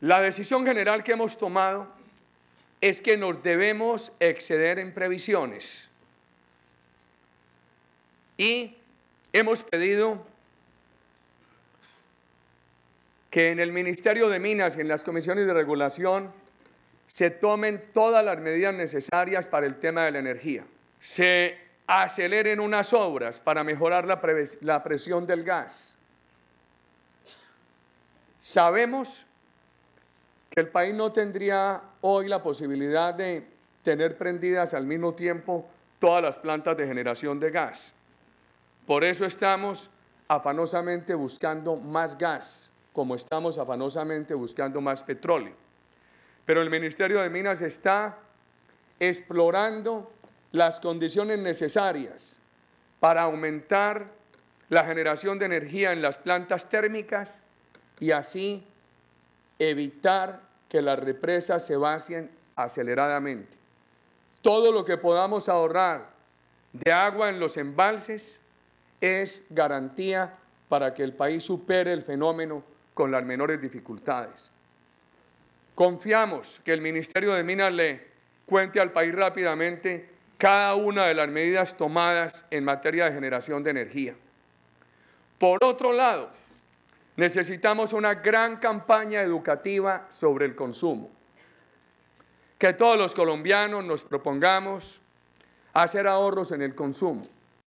La decisión general que hemos tomado es que nos debemos exceder en previsiones y hemos pedido que en el Ministerio de Minas y en las comisiones de regulación se tomen todas las medidas necesarias para el tema de la energía. Se aceleren unas obras para mejorar la presión del gas. Sabemos que el país no tendría hoy la posibilidad de tener prendidas al mismo tiempo todas las plantas de generación de gas. Por eso estamos afanosamente buscando más gas, como estamos afanosamente buscando más petróleo. Pero el Ministerio de Minas está explorando las condiciones necesarias para aumentar la generación de energía en las plantas térmicas y así evitar que las represas se vacíen aceleradamente. Todo lo que podamos ahorrar de agua en los embalses es garantía para que el país supere el fenómeno con las menores dificultades. Confiamos que el Ministerio de Minas le cuente al país rápidamente cada una de las medidas tomadas en materia de generación de energía. Por otro lado, necesitamos una gran campaña educativa sobre el consumo. Que todos los colombianos nos propongamos hacer ahorros en el consumo.